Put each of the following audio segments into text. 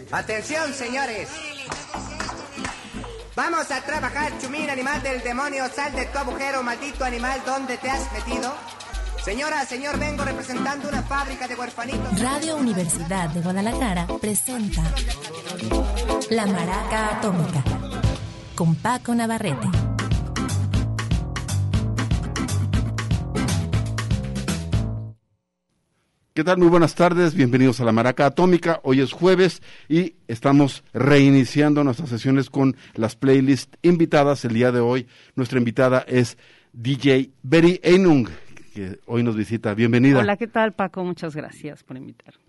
Atención, señores. Vamos a trabajar, chumín, animal del demonio. Sal de tu agujero, maldito animal, ¿dónde te has metido? Señora, señor, vengo representando una fábrica de huerfanitos. Radio Universidad de Guadalajara presenta La Maraca Atómica con Paco Navarrete. ¿Qué tal? Muy buenas tardes, bienvenidos a La Maraca Atómica. Hoy es jueves y estamos reiniciando nuestras sesiones con las playlists invitadas. El día de hoy nuestra invitada es DJ Beri Einung, que hoy nos visita. Bienvenida. Hola, ¿qué tal, Paco? Muchas gracias por invitarme.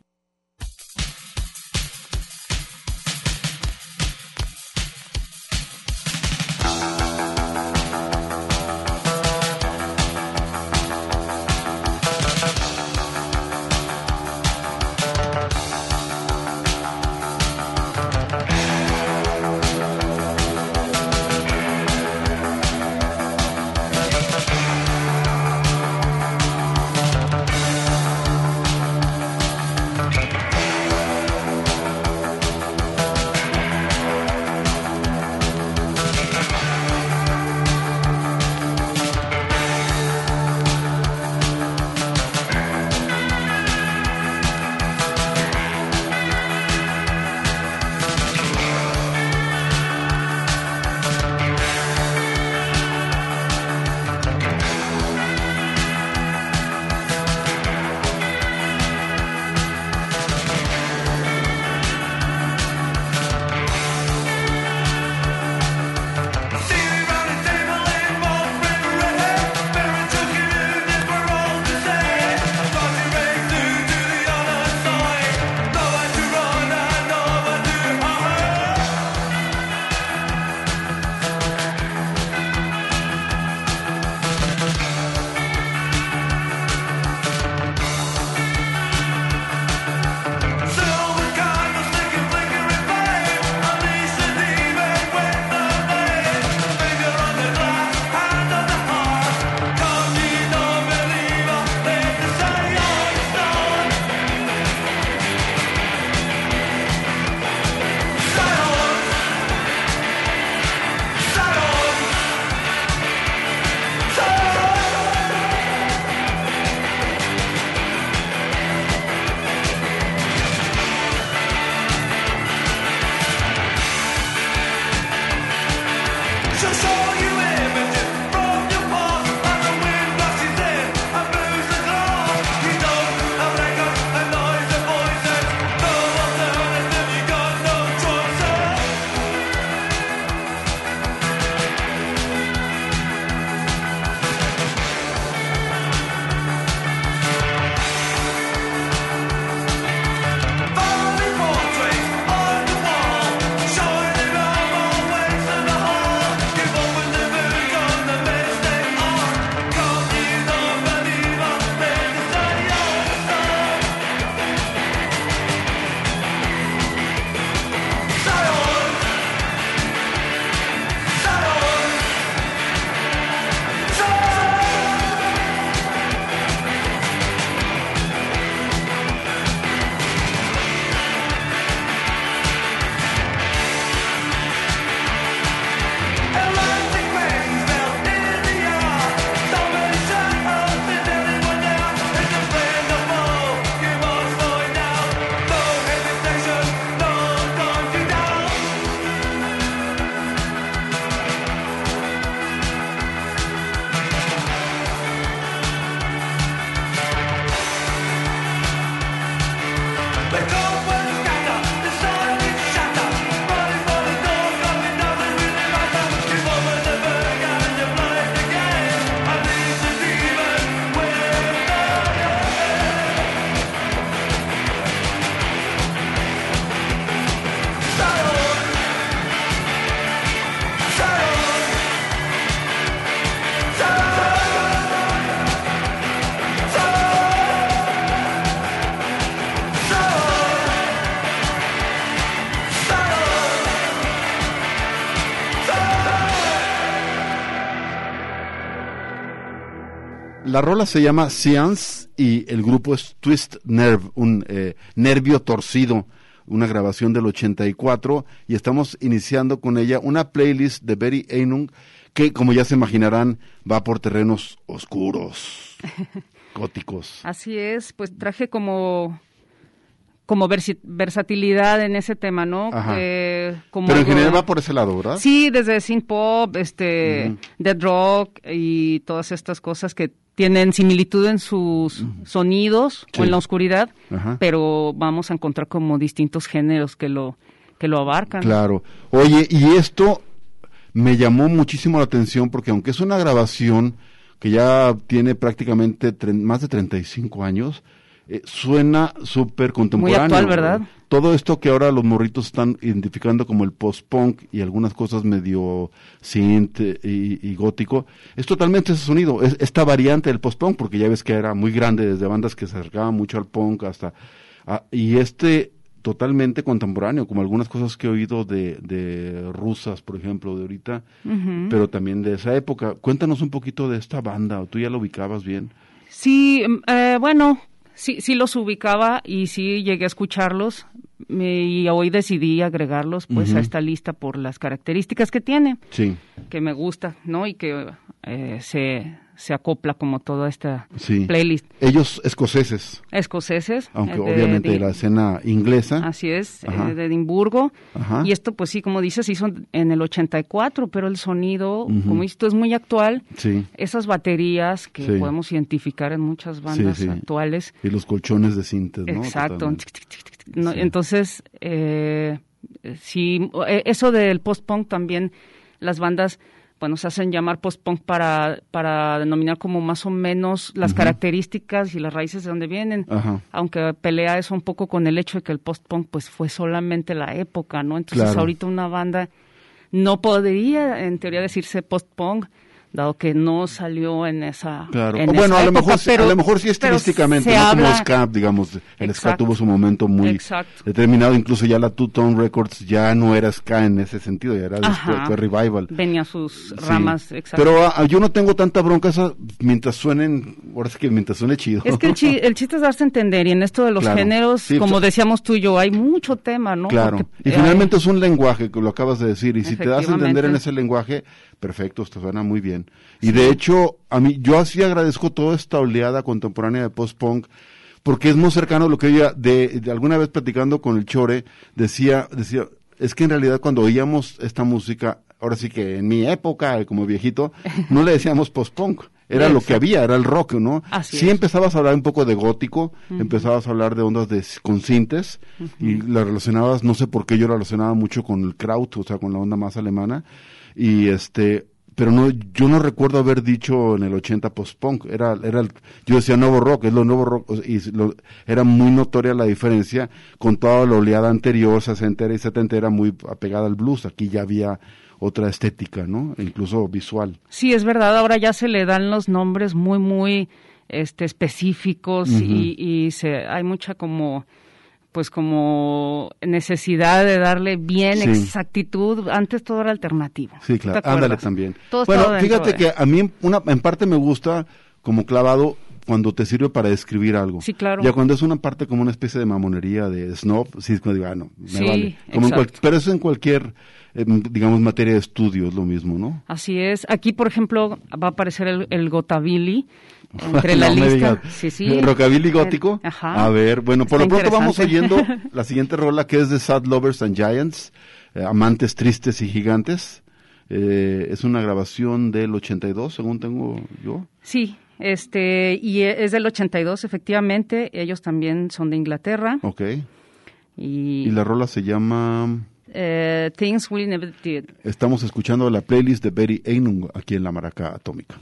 La rola se llama Seance y el grupo es Twist Nerve, un nervio torcido. una grabación del 84, y estamos iniciando con ella una playlist de Betty Einung que, como ya se imaginarán, va por terrenos oscuros, góticos. Así es, pues traje como versatilidad en ese tema, ¿no? Como pero en general va por ese lado, ¿verdad? Sí, desde synth pop, dead rock y todas estas cosas que tienen similitud en sus sonidos o en la oscuridad, pero vamos a encontrar como distintos géneros que lo abarcan. Claro. Oye, y esto me llamó muchísimo la atención porque aunque es una grabación que ya tiene prácticamente más de 35 años, suena súper contemporáneo. Muy actual, ¿verdad? Todo esto que ahora los morritos están identificando como el post-punk y algunas cosas medio synth y gótico, es totalmente ese sonido, es esta variante del post-punk, porque ya ves que era muy grande, desde bandas que se acercaban mucho al punk hasta... y totalmente contemporáneo, como algunas cosas que he oído de rusas, por ejemplo, de ahorita, pero también de esa época. Cuéntanos un poquito de esta banda, ¿o tú ya la ubicabas bien? Sí, bueno... Sí los ubicaba y sí llegué a escucharlos y hoy decidí agregarlos pues a esta lista por las características que tiene, que me gusta, ¿no? Y que se acopla como toda esta playlist. Ellos escoceses. Aunque obviamente de la escena inglesa. Así es, de Edimburgo. Y esto pues sí, como dices, hizo en el 84, pero el sonido, como dices tú, es muy actual. Sí. Esas baterías que podemos identificar en muchas bandas actuales. Y los colchones de cintas, ¿no? Exacto. No, entonces, sí, eso del post-punk también, las bandas... Bueno, se hacen llamar post-punk para denominar como más o menos las características y las raíces de donde vienen, aunque pelea eso un poco con el hecho de que el post-punk pues fue solamente la época, ¿no? Entonces ahorita una banda no podría en teoría decirse post-punk, dado que no salió en esa bueno, a lo mejor sí estilísticamente, no como ska, digamos, el ska tuvo su momento muy determinado, incluso ya la Two Tone Records ya no era ska en ese sentido, ya era después, fue revival. Venía sus ramas, Pero yo no tengo tanta bronca mientras suenen, ahora sí que mientras suene chido. Es que el chiste es darse a entender, y en esto de los géneros, como decíamos tú y yo, hay mucho tema, ¿no? Claro, porque, y finalmente es un lenguaje, que lo acabas de decir, y si te das a entender en ese lenguaje, perfecto, esto suena muy bien. Y de hecho, yo así agradezco toda esta oleada contemporánea de post-punk, porque es muy cercano a lo que ella, de alguna vez platicando con el Chore, decía, es que en realidad cuando oíamos esta música, ahora sí que en mi época, como viejito, no le decíamos post-punk. Era lo que había, era el rock, ¿no? Sí empezabas a hablar un poco de gótico, empezabas a hablar de ondas con sintes, y la relacionabas, no sé por qué yo la relacionaba mucho con el Kraut, o sea, con la onda más alemana, y pero no, yo no recuerdo haber dicho en el 80 post-punk, yo decía nuevo rock, es lo nuevo rock, y era muy notoria la diferencia con toda la oleada anterior, 60 y 70 era muy apegada al blues, aquí ya había otra estética, ¿no? Incluso visual. Sí, es verdad, ahora ya se le dan los nombres muy, muy específicos y hay mucha como necesidad de darle bien exactitud. Antes todo era alternativo. Sí, claro, ándale también. Bueno, fíjate que a mí en parte me gusta como clavado cuando te sirve para describir algo. Sí, claro. Ya cuando es una parte como una especie de mamonería, de snob, sí, digo, no, me vale. Pero eso en cualquier, digamos, materia de estudio es lo mismo, ¿no? Así es. Aquí, por ejemplo, va a aparecer el gotabilly entre la lista. Sí. ¿Rockabilly gótico? A ver, bueno, por lo pronto vamos oyendo la siguiente rola, que es de Sad Lovers and Giants, Amantes Tristes y Gigantes. Es una grabación del 82, según tengo yo. Sí, y es del 82, efectivamente. Ellos también son de Inglaterra. Ok. Y la rola se llama... Things We Never Did. Estamos escuchando la playlist de Betty Einung aquí en La Maraca Atómica.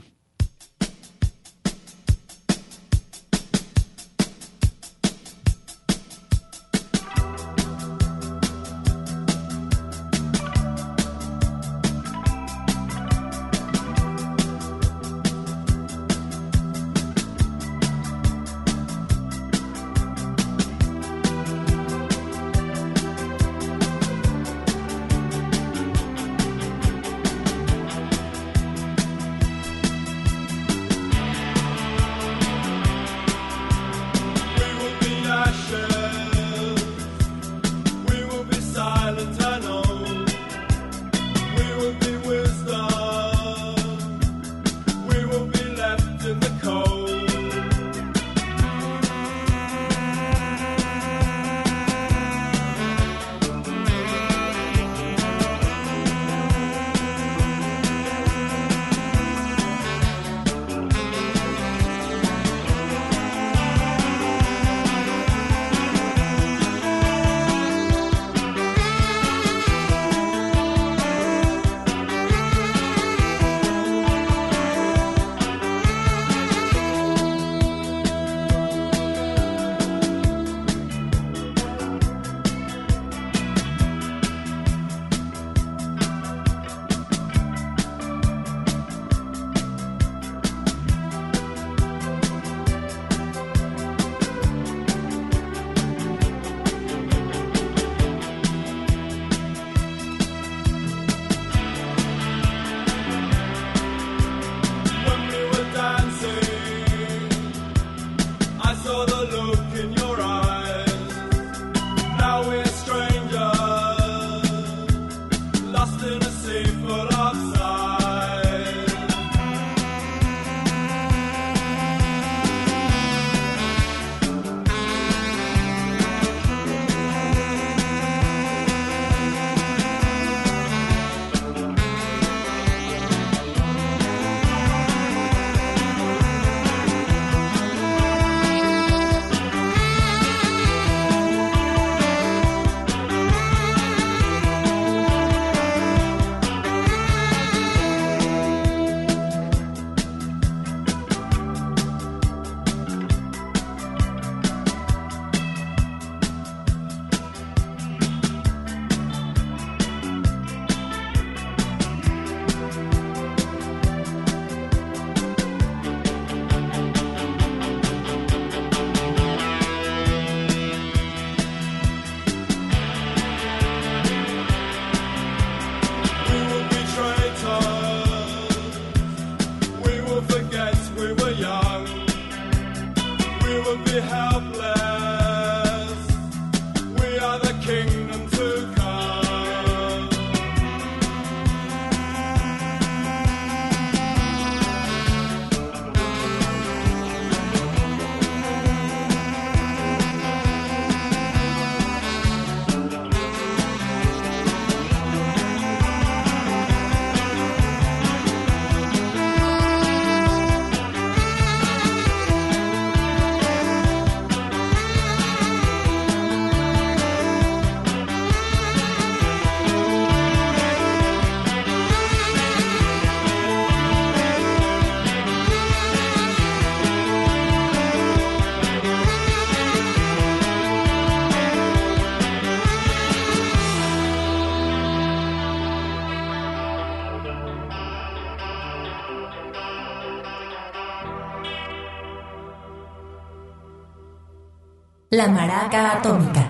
La Maraca Atómica.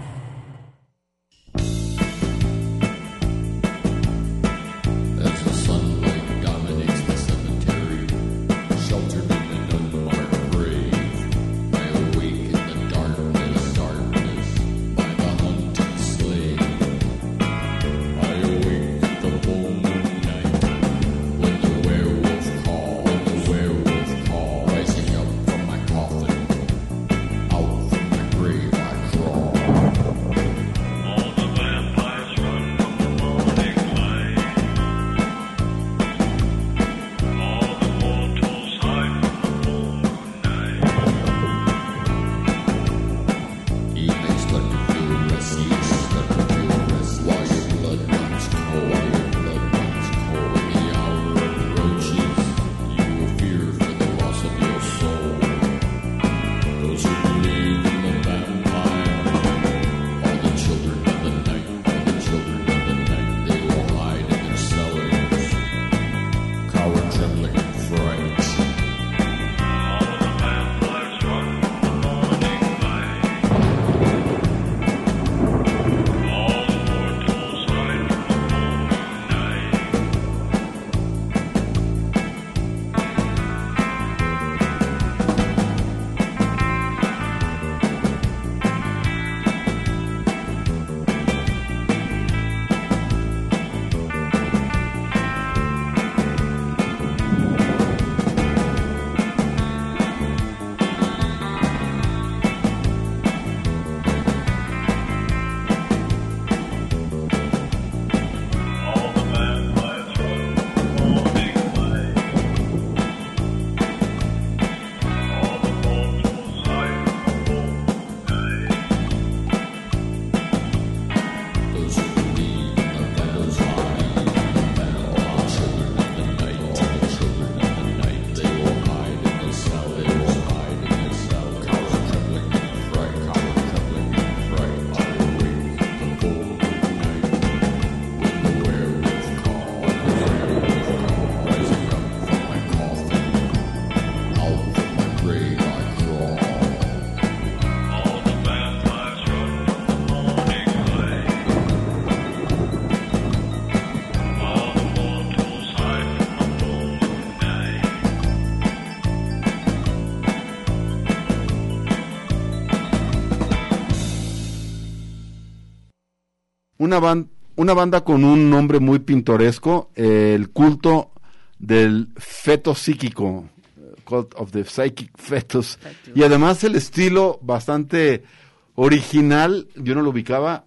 Una banda con un nombre muy pintoresco, el culto del feto psíquico, Cult of the Psychic Fetus, y además el estilo bastante original, yo no lo ubicaba,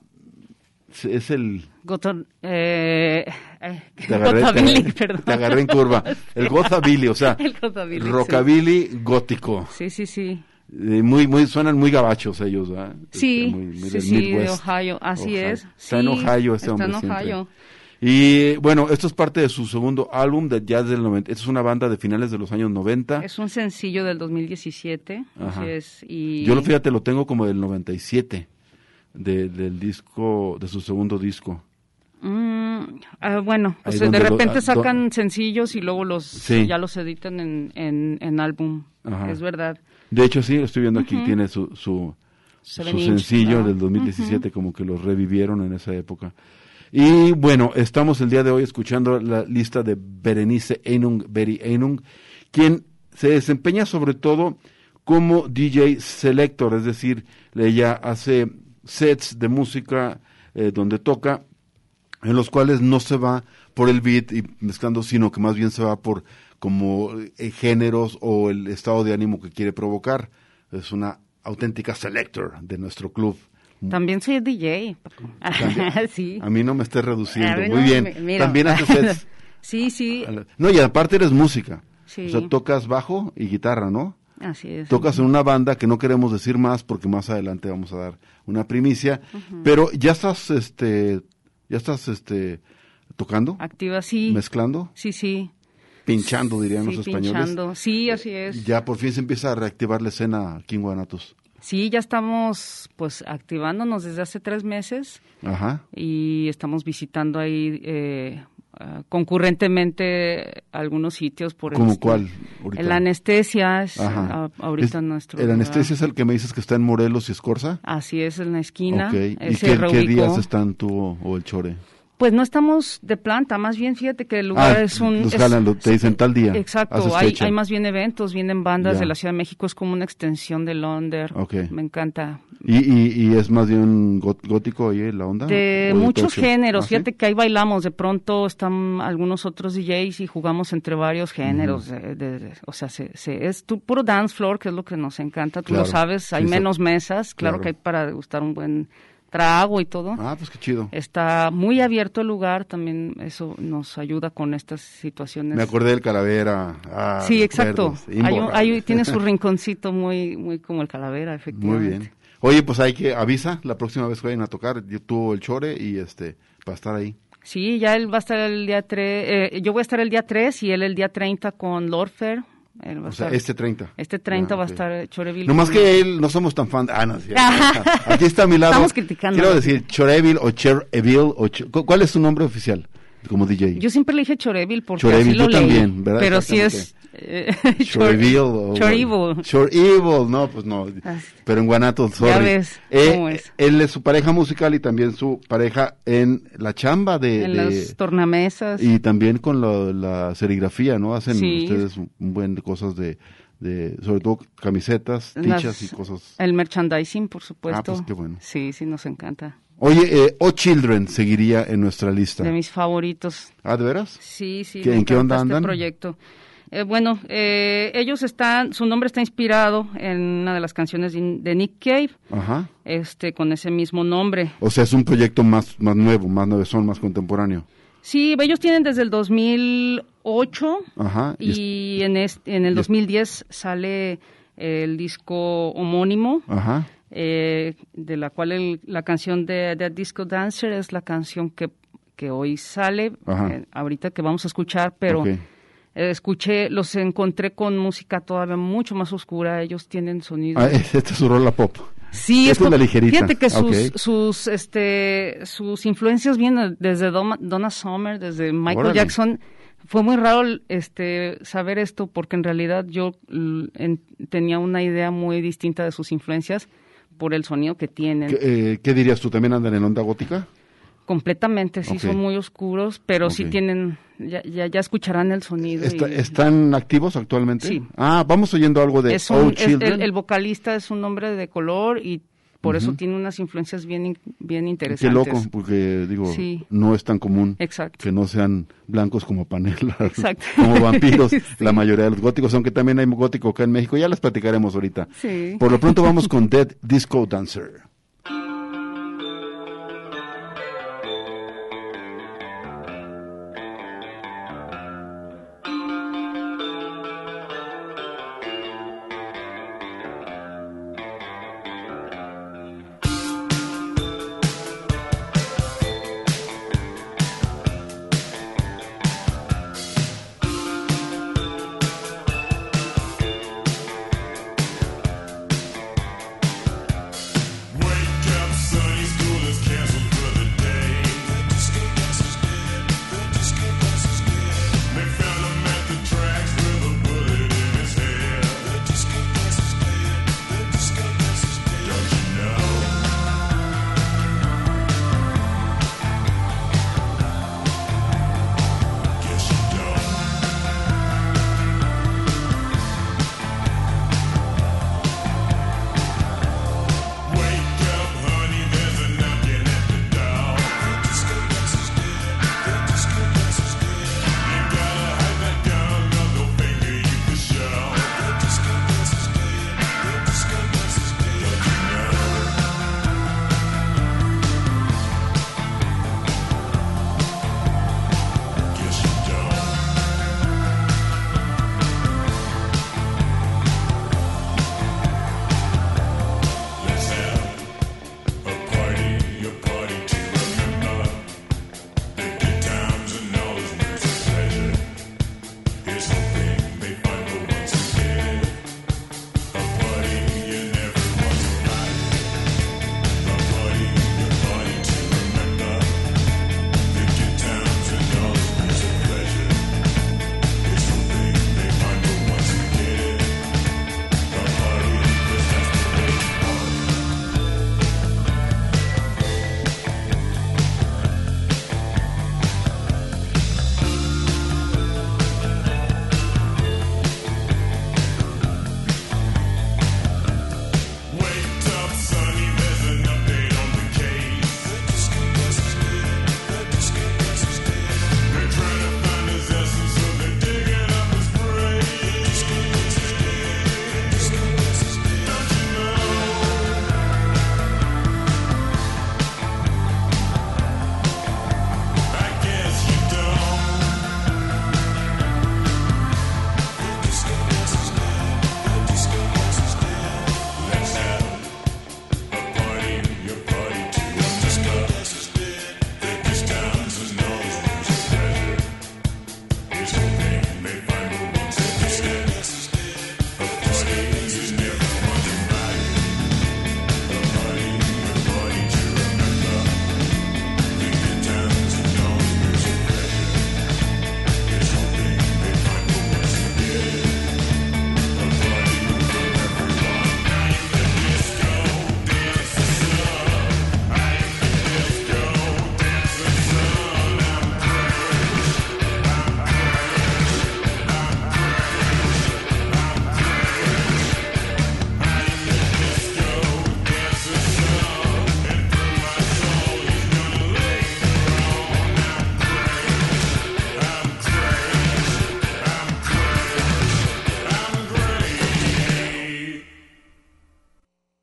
es el... Te agarré en curva, el Gothabilly, o sea, rockabilly sí. Gótico. Sí. Suenan muy gabachos ellos, ¿verdad? Sí, sí, de Ohio, así es. Está en Ohio este hombre. Está en Ohio. Y bueno, esto es parte de su segundo álbum de jazz del 90. Esta es una banda de finales de los años 90. Es un sencillo del 2017. Así es. Y... Yo lo tengo como del 97, del disco, de su segundo disco. Bueno, pues de repente sacan sencillos y luego ya los editan en álbum. Ajá. Es verdad. De hecho, sí, lo estoy viendo aquí, tiene su sencillo del 2017, como que los revivieron en esa época. Y bueno, estamos el día de hoy escuchando la lista de Berenice Einung, Beri Einung, quien se desempeña sobre todo como DJ Selector, es decir, ella hace sets de música donde toca, en los cuales no se va por el beat y mezclando, sino que más bien se va por como géneros o el estado de ánimo que quiere provocar. Es una auténtica selector de nuestro club. También soy DJ. Sí. A mí no me estés reduciendo. Muy no, bien. Mira. También haces sets. Sí. No, y aparte eres música. Sí. O sea, tocas bajo y guitarra, ¿no? Así es. Tocas en una banda que no queremos decir más porque más adelante vamos a dar una primicia, pero ya estás tocando, activa, sí, mezclando, sí, pinchando, dirían los españoles. Pinchando, sí, así es. Ya por fin se empieza a reactivar la escena aquí en Guanatos. Sí, ya estamos pues activándonos desde hace 3 meses. Ajá. Y estamos visitando ahí concurrentemente algunos sitios. ¿Cómo cuál? El Anestesia es ahorita nuestro... ¿El Anestesia es el que me dices que está en Morelos y Escorza? Así es, en la esquina. Okay. ¿Y qué días están tú o el Chore? Pues no estamos de planta, más bien fíjate que el lugar es un... Los jalan, te dicen tal día. Exacto, hay más bien eventos, vienen bandas de la Ciudad de México, es como una extensión de Londres. Okay. Me encanta. ¿Y es más bien gótico ahí la onda? De muchos géneros, fíjate que ahí bailamos, de pronto están algunos otros DJs y jugamos entre varios géneros, o sea, es puro dance floor, que es lo que nos encanta, tú lo sabes, hay menos mesas, claro que hay para degustar un buen trago y todo. Pues qué chido. Está muy abierto el lugar, también eso nos ayuda con estas situaciones. Me acordé del Calavera. Sí, exacto. Ahí tiene su rinconcito muy como el Calavera, efectivamente. Muy bien. Oye, pues avisa la próxima vez que vayan a tocar, tú el Chore y para estar ahí. Sí, ya él va a estar el día 3, yo voy a estar el día 3 y él el día 30 con Lordfair. O sea, este 30. Este 30 va a estar Choreville. Nomás que él no somos tan fan. No, sí, aquí está a mi lado. Estamos criticando. Quiero decir Choreville o Chereville. ¿Cuál es su nombre oficial como DJ? Yo siempre le dije Choreville porque Choreville, así lo yo leí. también, ¿verdad? Pero sí es... Choreville o... Choreville, no, pues no. Pero en Guanatos, sorry. Ya ves cómo es. Él es su pareja musical y también su pareja en la chamba en las tornamesas. Y también con la serigrafía, ¿no? Hacen ustedes un buen de cosas de sobre todo camisetas, tichas y cosas. El merchandising, por supuesto. Pues qué bueno. Sí, nos encanta. Oye, O Children seguiría en nuestra lista. De mis favoritos. ¿De veras? Sí. ¿En qué onda andan? Proyecto. Ellos su nombre está inspirado en una de las canciones de Nick Cave. Ajá. Con ese mismo nombre. O sea, es un proyecto más nuevo, más contemporáneo. Sí, ellos tienen desde el 2008. Ajá. Y en el 2010 sale el disco homónimo. Ajá. De la cual la canción de That Disco Dancer es la canción que hoy sale, ahorita que vamos a escuchar, pero los encontré con música todavía mucho más oscura, ellos tienen sonidos. Esta es su rola pop. Sí, es la ligerita. Fíjate que sus influencias vienen desde Donna Summer, desde Michael Jackson. Fue muy raro saber esto porque en realidad yo tenía una idea muy distinta de sus influencias por el sonido que tienen. ¿Qué dirías tú? ¿También andan en onda gótica? Completamente, sí, son muy oscuros, pero sí tienen, ya escucharán el sonido. ¿Están activos actualmente? Sí. Vamos oyendo algo de O Children. El vocalista es un hombre de color y por eso tiene unas influencias bien interesantes. Qué loco, porque no es tan común que no sean blancos como Panela, como vampiros, la mayoría de los góticos, aunque también hay gótico acá en México, ya les platicaremos ahorita. Sí. Por lo pronto vamos con Dead Disco Dancer. One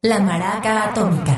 La Maraca Atómica.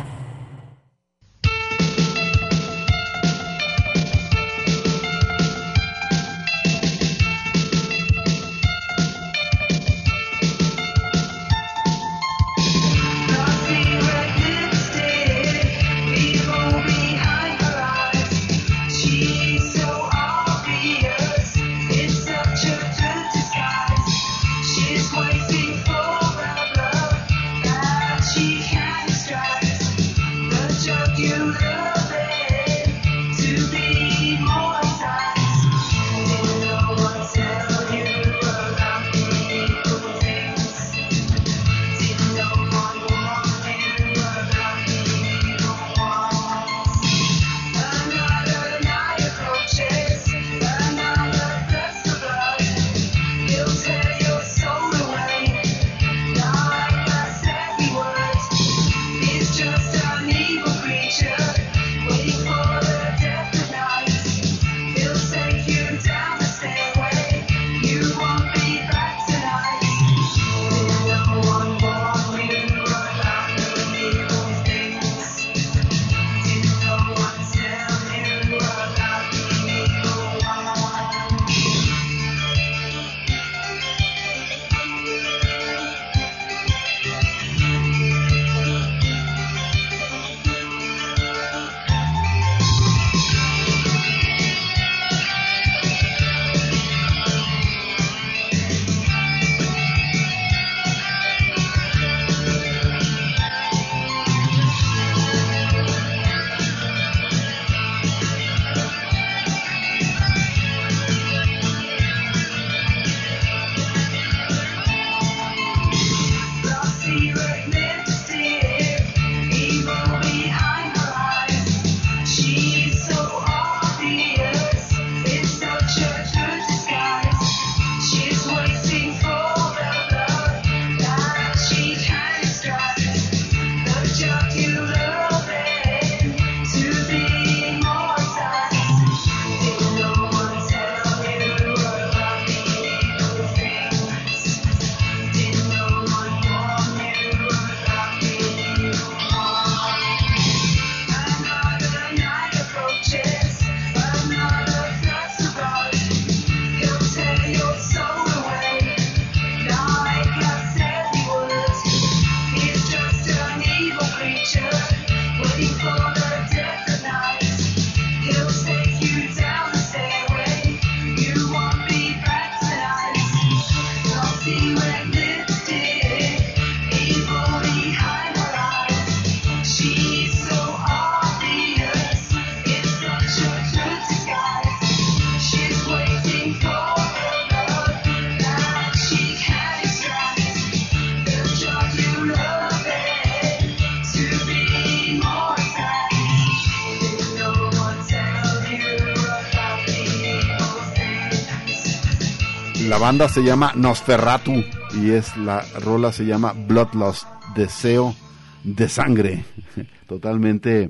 La banda se llama Nosferatu y la rola se llama Bloodlust, deseo de sangre. Totalmente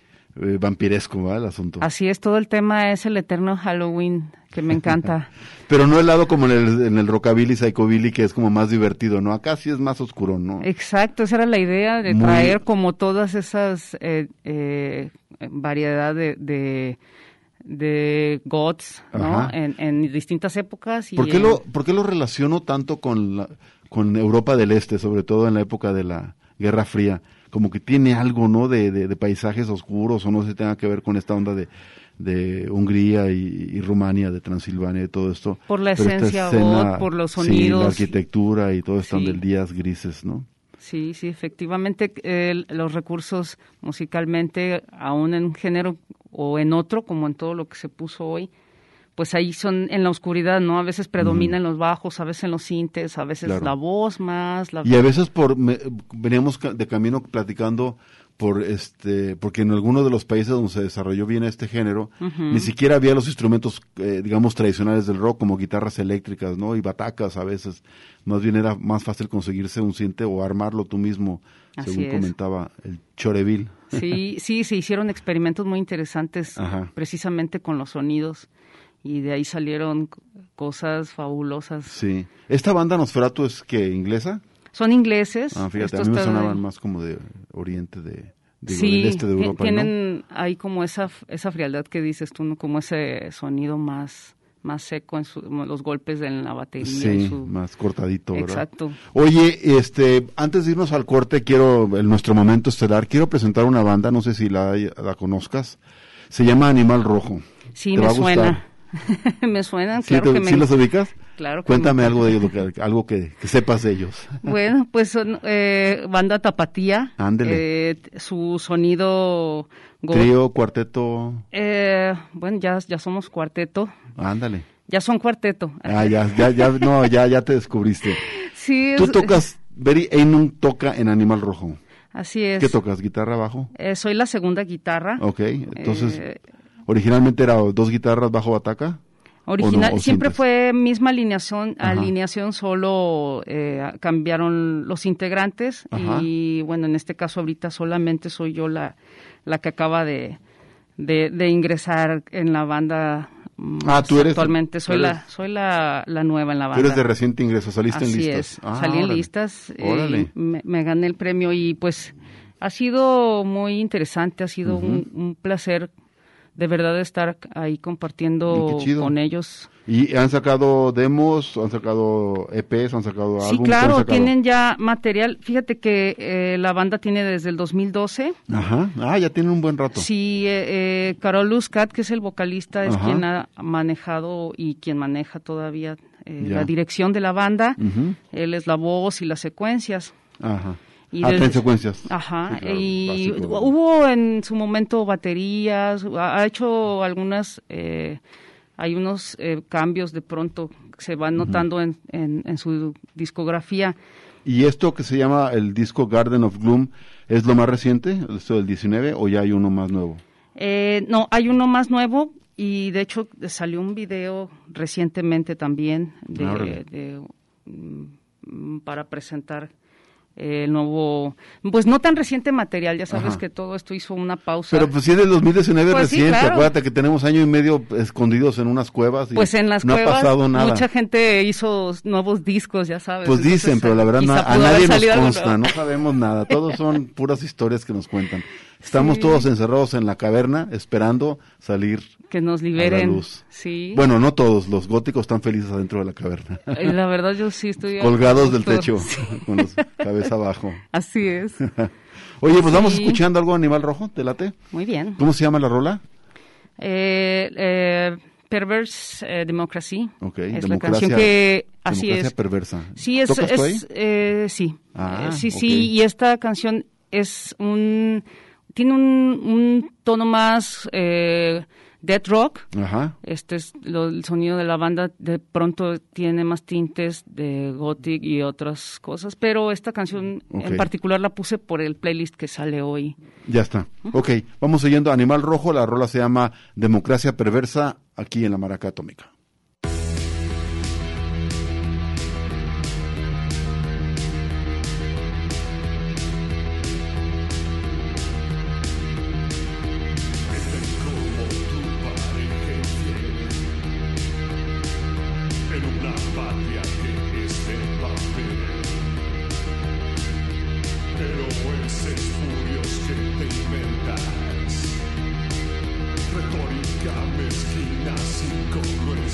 vampiresco, ¿verdad? El asunto. Así es, todo el tema es el eterno Halloween, que me encanta. Pero no el lado como en el rockabilly, psychobilly, que es como más divertido, ¿no? Acá sí es más oscuro, ¿no? Exacto, esa era la idea, de traer como todas esas variedad de goths, ¿no? En distintas épocas. Y ¿Por qué lo relaciono tanto con Europa del Este, sobre todo en la época de la Guerra Fría? Como que tiene algo, ¿no? De paisajes oscuros, o no sé si tenga que ver con esta onda de Hungría y Rumania, de Transilvania y todo esto. Por la esencia, por los sonidos. Sí, la arquitectura y todo esto de días grises, ¿no? Sí, efectivamente, los recursos musicalmente, aún en un género o en otro, como en todo lo que se puso hoy, pues ahí son en la oscuridad, ¿no? A veces predominan los bajos, a veces en los sintes, a veces la voz más. Y a veces veníamos de camino platicando porque en algunos de los países donde se desarrolló bien este género, ni siquiera había los instrumentos, digamos, tradicionales del rock, como guitarras eléctricas, ¿no? Y batacas a veces. Más bien era más fácil conseguirse un sinte o armarlo tú mismo, según comentaba el Choreville. Sí, se hicieron experimentos muy interesantes precisamente con los sonidos. Y de ahí salieron cosas fabulosas. Sí. ¿Esta banda Nosferatu es inglesa? Son ingleses. Fíjate, a mí me sonaban más como de Oriente, del este de Europa. Tienen ahí como esa frialdad que dices tú, ¿no? Como ese sonido más seco en los golpes en la batería. Sí, más cortadito, ¿verdad? Exacto. Oye, antes de irnos al corte, en nuestro momento estelar, quiero presentar una banda, no sé si la conozcas, se llama Animal Rojo. Sí, me suena. Me suenan, claro. ¿Sí los ubicas? Claro. Cuéntame algo de ellos, algo que sepas de ellos. Bueno, pues son banda tapatía. Ándele. Su sonido... Trío, cuarteto. Bueno, ya somos cuarteto. Ándale. Ya son cuarteto. Ya te descubriste. Sí. Tú tocas, Beri Einun toca en Animal Rojo. Así es. ¿Qué tocas? ¿Guitarra, bajo? Soy la segunda guitarra. Ok, entonces, ¿originalmente era 2 guitarras, bajo, bataca? Siempre fue misma alineación, solo cambiaron los integrantes. Ajá. Y bueno, en este caso ahorita solamente soy yo la que acaba de ingresar en la banda. Tú eres actualmente soy la nueva en la banda. Tú eres de reciente ingreso, saliste en listas. Salí en listas, me gané el premio y pues ha sido muy interesante, ha sido un placer de verdad estar ahí compartiendo con ellos. ¿Y han sacado demos, han sacado EPs, han sacado álbumes? Sí, claro, tienen ya material. Fíjate que la banda tiene desde el 2012. Ajá, ya tienen un buen rato. Sí, Carolus Cat, que es el vocalista, es quien ha manejado y quien maneja todavía la dirección de la banda. Él es la voz y las secuencias. Ajá. Traen secuencias. Ajá, sí, claro, y básico. Hubo en su momento baterías, ha hecho algunas, hay unos cambios de pronto que se van notando en su discografía. ¿Y esto que se llama el disco Garden of Gloom es lo más reciente, esto del 19, o ya hay uno más nuevo? No, hay uno más nuevo y de hecho salió un video recientemente también para presentar el nuevo, pues no tan reciente material, ya sabes que todo esto hizo una pausa. Pero pues sí es del 2019 pues reciente, sí, claro. Acuérdate que tenemos año y medio escondidos en unas cuevas y pues en las no cuevas, ha pasado nada. Mucha gente hizo nuevos discos, ya sabes. Pues entonces, dicen, pero la verdad a nadie nos consta, no sabemos nada, todos sí. son puras historias que nos cuentan. Estamos todos encerrados en la caverna esperando salir que nos liberen. A la luz. Sí. Bueno, no todos, los góticos están felices adentro de la caverna. La verdad yo sí estoy colgados del techo, con la cabeza abajo. Así es. Oye, pues vamos escuchando algo de Animal Rojo, ¿te late? Muy bien. ¿Cómo se llama la rola? Perverse Democracy. Ok, es la canción que así democracia es. Perversa. Sí, es sí. Sí, y esta canción es tiene un tono más death rock. Ajá. Este es el sonido de la banda, de pronto tiene más tintes de gothic y otras cosas, pero esta canción en particular la puse por el playlist que sale hoy. Ya está. Ok, vamos siguiendo Animal Rojo, la rola se llama Democracia Perversa, aquí en la Maraca Atómica. Retórica mezquina sin congruencia.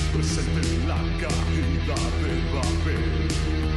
presente la caída de Babel.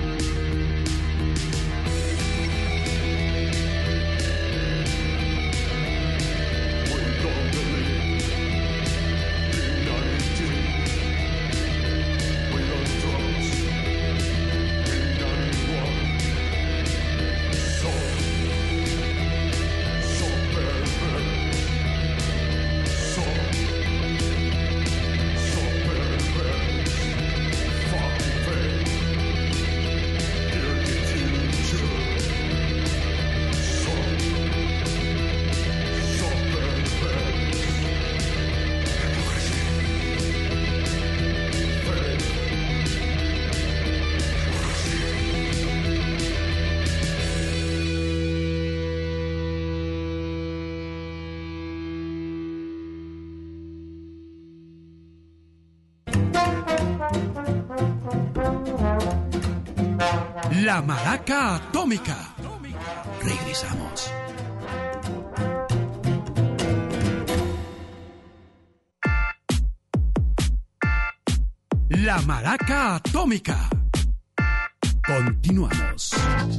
La Maraca Atómica. Regresamos. La Maraca Atómica. Continuamos.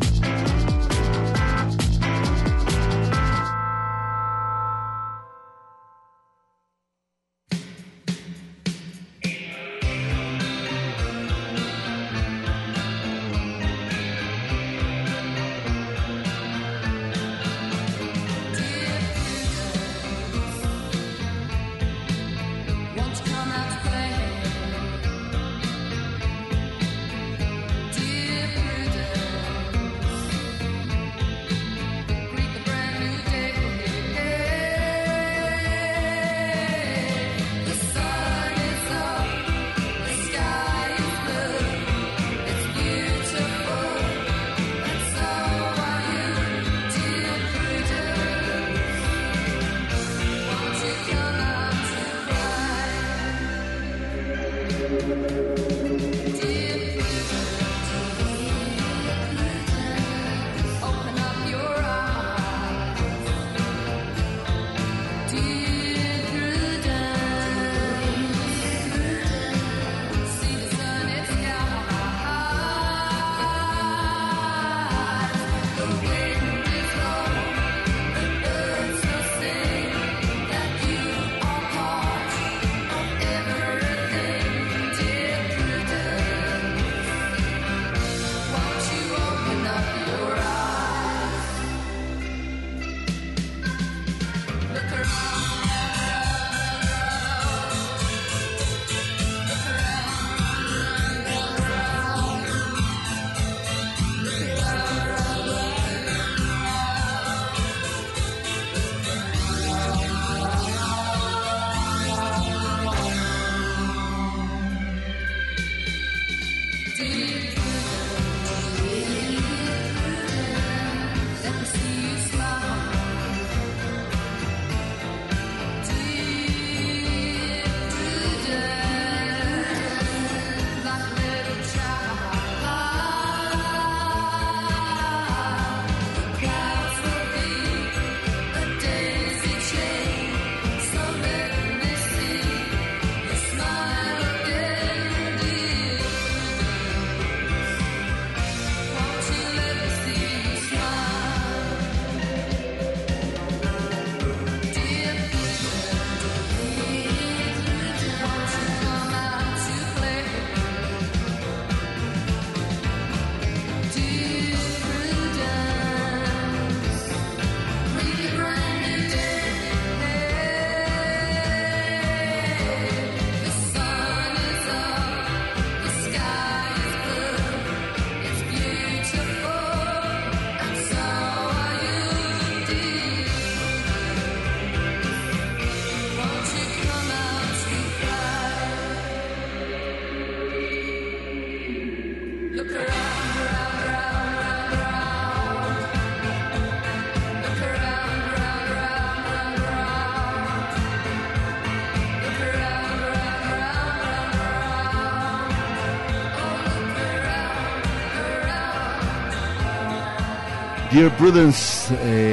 Dear Prudence,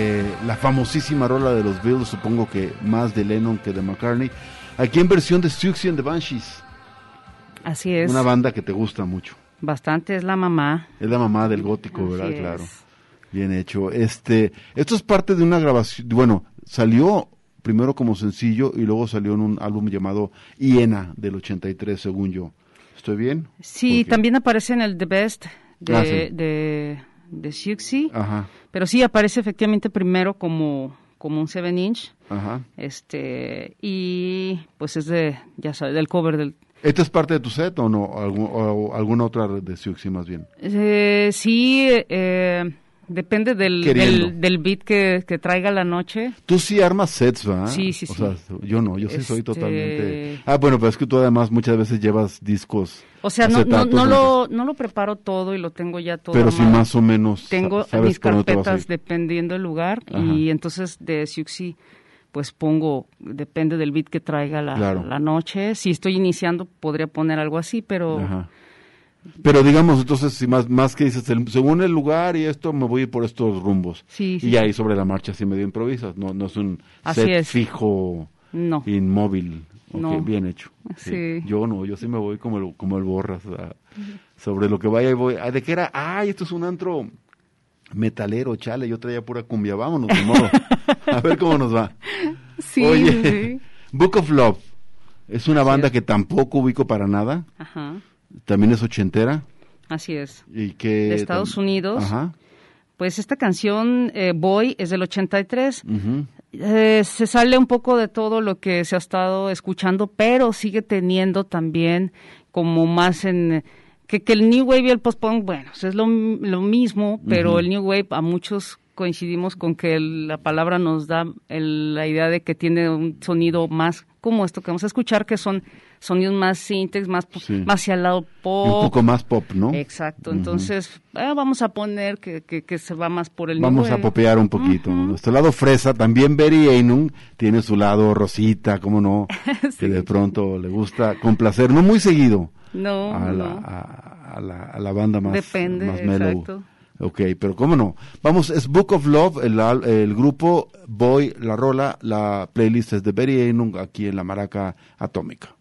la famosísima rola de los Beatles, supongo que más de Lennon que de McCartney, aquí en versión de Siouxsie and the Banshees. Así es. Una banda que te gusta mucho. Bastante, es la mamá. Es la mamá del gótico, Así ¿verdad? es. Claro. Bien hecho. Esto es parte de una grabación, bueno, salió primero como sencillo y luego salió en un álbum llamado Hiena del 83, según yo. ¿Estoy bien? Sí, también aparece en el The Best sí. de Siouxsie. Ajá. Pero sí aparece efectivamente primero como un 7-inch. Ajá. Y pues es ya sabes, del cover del... ¿Esta es parte de tu set o no? O alguna otra de Siouxsie más bien? Sí, depende del beat que traiga la noche. Tú sí armas sets, ¿verdad? Sí. O sea, yo no, yo sí soy totalmente... bueno, pero es que tú además muchas veces llevas discos. O sea, no lo preparo todo y lo tengo ya todo. Pero sí más o menos tengo sabes mis por dónde te vas a carpetas ir. dependiendo del lugar. Ajá. Y entonces de Siouxsie pues depende del beat que traiga la noche. Si estoy iniciando podría poner algo así, pero... Ajá. Pero digamos, entonces, si más que dices, según el lugar y esto, me voy a ir por estos rumbos. Sí. Y ahí sobre la marcha sí medio improvisas, no es un set fijo, inmóvil. Okay, no. Bien hecho. Sí. Yo no, yo sí me voy como el Borras, sobre lo que vaya y voy. ¿De qué era? Esto es un antro metalero, chale, yo traía pura cumbia, vámonos, de modo. A ver cómo nos va. Sí, Oye, sí. Book of Love, es una banda que tampoco ubico para nada. Ajá. También es ochentera. Así es. Y que de Estados Unidos. Ajá. Pues esta canción, Boy, es del 83. Uh-huh. Se sale un poco de todo lo que se ha estado escuchando, pero sigue teniendo también como más en... Que el New Wave y el Post-Punk, bueno, es lo mismo, pero el New Wave a muchos coincidimos con que la palabra nos da la idea de que tiene un sonido más como esto que vamos a escuchar, que son sonidos más synths, más hacia el lado pop. Y un poco más pop, ¿no? Exacto, entonces vamos a poner que se va más por el New Vamos Wave. a popear un poquito. Nuestro lado fresa, también Betty Ainun tiene su lado rosita, ¿cómo no? Sí. Que de pronto le gusta complacer, no muy seguido. No, a la banda más, depende, más mellow. exacto. Ok, pero cómo no. Vamos, es Book of Love, el grupo, Boy, la rola, la playlist es de Betty Ainun aquí en la Maraca Atómica.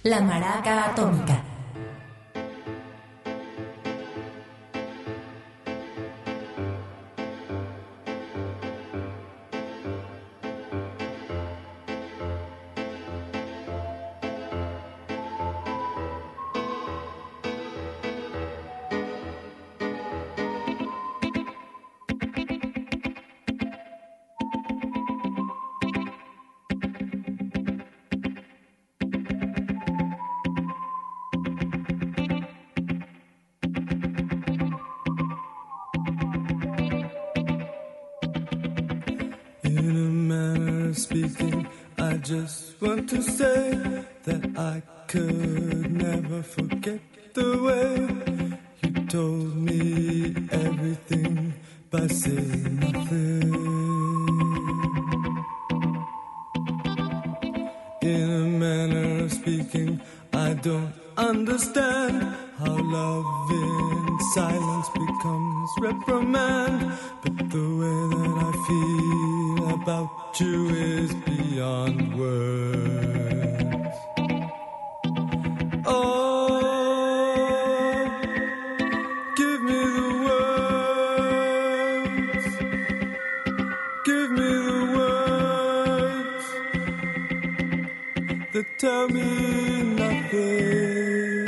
La Maraca Atómica. Speaking, I just want to say that I could never forget the way you told me everything by saying nothing. In a manner of speaking, I don't understand how love in silence becomes reprimand, but the way that I feel about you is beyond words. Oh, give me the words, give me the words that tell me nothing.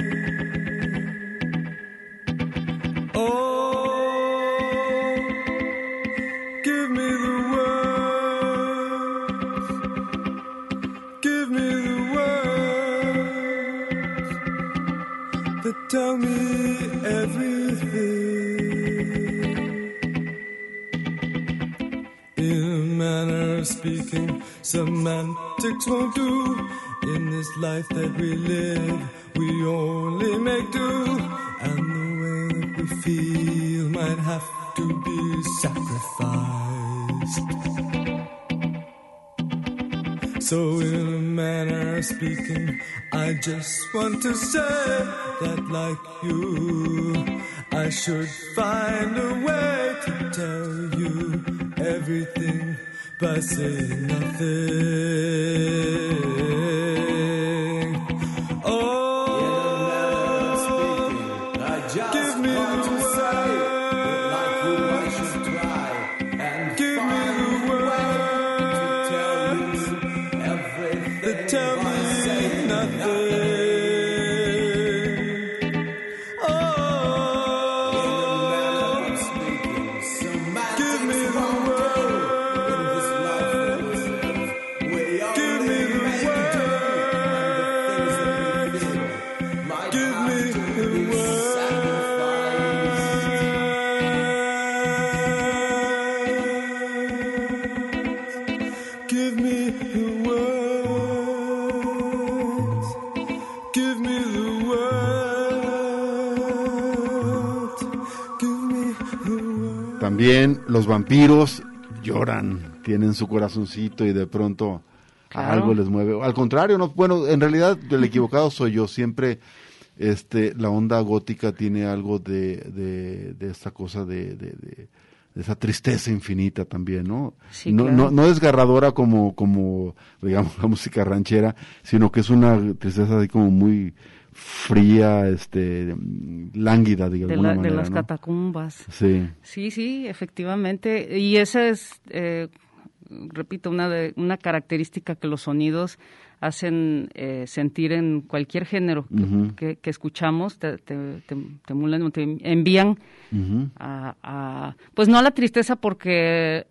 Oh, give me the words, give me the words that tell me everything. In a manner of speaking, semantics won't do. In this life that we live, we only make do, and the way that we feel might have to be sacrificed. So in a manner of speaking, I just want to say that like you, I should find a way to tell you everything by saying nothing. También los vampiros lloran, tienen su corazoncito y de pronto algo les mueve. Al contrario, no, bueno, en realidad el equivocado soy yo. Siempre la onda gótica tiene algo de esta cosa de esa tristeza infinita también, ¿no? Sí, no, claro. no desgarradora como digamos la música ranchera, sino que es una tristeza así como muy fría, lánguida, de alguna manera, de las ¿no? catacumbas. Sí. Sí, efectivamente. Y esa es, repito, una característica que los sonidos hacen sentir en cualquier género que escuchamos, te emulan, te envían pues no a la tristeza, porque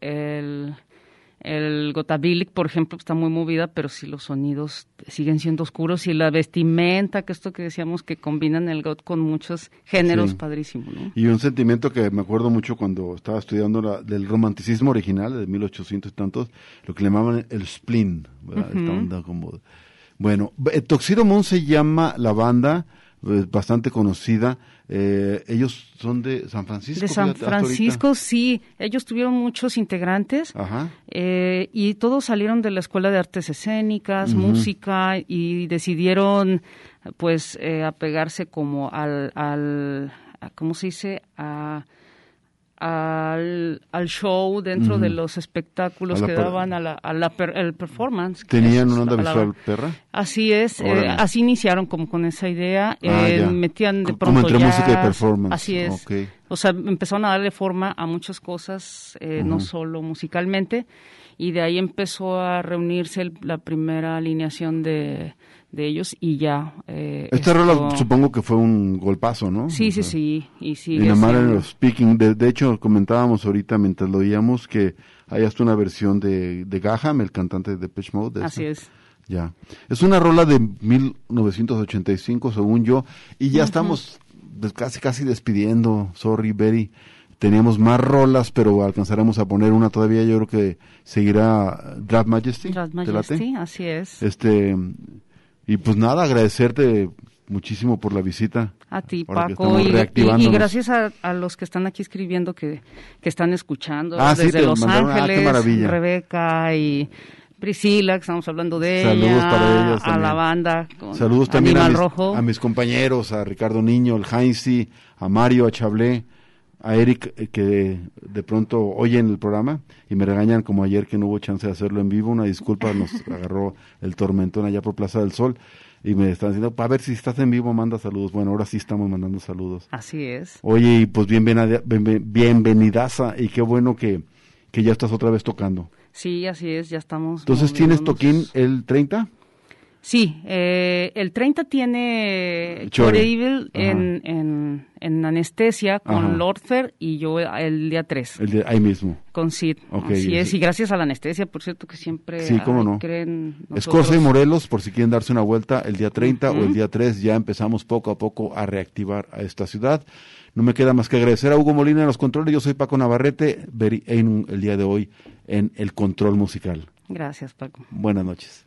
el Gotabilic, por ejemplo, está muy movida, pero sí los sonidos siguen siendo oscuros, y la vestimenta, que esto que decíamos, que combinan el got con muchos géneros, sí. Padrísimo, ¿no? Y un sentimiento que me acuerdo mucho cuando estaba estudiando del romanticismo original, de 1800 y tantos, lo que le llamaban el spleen, ¿verdad? Esta onda como... Bueno, Tuxedo Moon se llama la banda, bastante conocida. Ellos son de San Francisco. De San Francisco, sí. Ellos tuvieron muchos integrantes. Ajá. Y todos salieron de la Escuela de Artes Escénicas, música, y decidieron pues apegarse como al ¿cómo se dice? al show dentro de los espectáculos que daban el performance. ¿Tenían una onda visual perra? Así es, así iniciaron como con esa idea, metían de pronto como entre jazz, música y performance. Así es, okay. O sea, empezaron a darle forma a muchas cosas, no solo musicalmente, y de ahí empezó a reunirse la primera alineación de ellos y ya. Esta rola supongo que fue un golpazo, ¿no? Sí, sí. Y nada más en los speaking. De hecho, comentábamos ahorita mientras lo oíamos que hay hasta una versión de Gaham, el cantante de Depeche Mode. Así es. Ya. Es una rola de 1985, según yo, y ya estamos casi despidiendo. Sorry, Betty. Teníamos más rolas, pero alcanzaremos a poner una todavía. Yo creo que seguirá Draft Majesty. Draft Majesty, así es. Y pues nada, agradecerte muchísimo por la visita. A ti, Paco, y gracias a los que están aquí escribiendo, que están escuchando, desde Los Ángeles, Rebeca y Priscila, que estamos hablando de Saludos para ellas a la banda. Saludos también a mis compañeros, a Ricardo Niño, el Heinzi, a Mario, a Chablé, a Eric, que de pronto oyen el programa y me regañan como ayer que no hubo chance de hacerlo en vivo. Una disculpa, nos agarró el tormentón allá por Plaza del Sol y me están diciendo, a ver si estás en vivo, manda saludos. Bueno, ahora sí estamos mandando saludos. Así es. Oye, y pues bienvenidaza, y qué bueno que ya estás otra vez tocando. Sí, así es, ya estamos. Entonces, ¿tienes toquín el 30? Sí, el 30 tiene Chore Evil en Anestesia con Lordfer y yo el día 3. Ahí mismo. Con Sid. Okay, así es, y gracias a la Anestesia, por cierto, que siempre cómo no. creen nosotros. Escorza y Morelos, por si quieren darse una vuelta, el día 30 o el día 3 ya empezamos poco a poco a reactivar a esta ciudad. No me queda más que agradecer a Hugo Molina en los controles. Yo soy Paco Navarrete, Beri Einun el día de hoy en el control musical. Gracias, Paco. Buenas noches.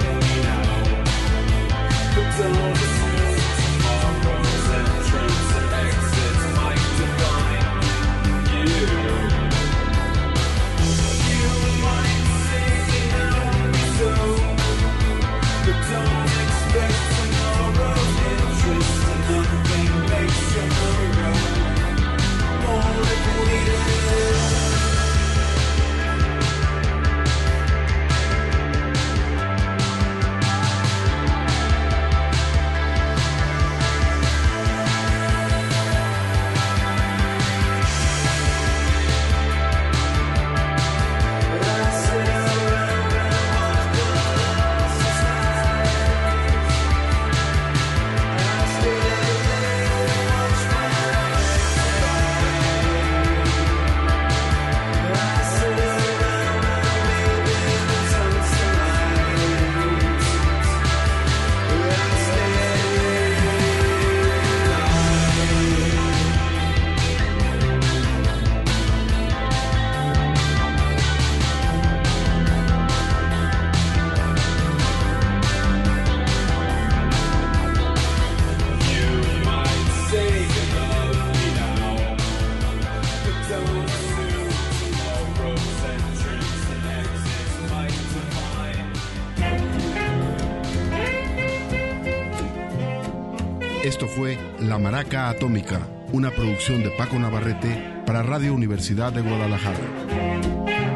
Tomorrow's entrance Esto fue La Maraca Atómica, una producción de Paco Navarrete para Radio Universidad de Guadalajara.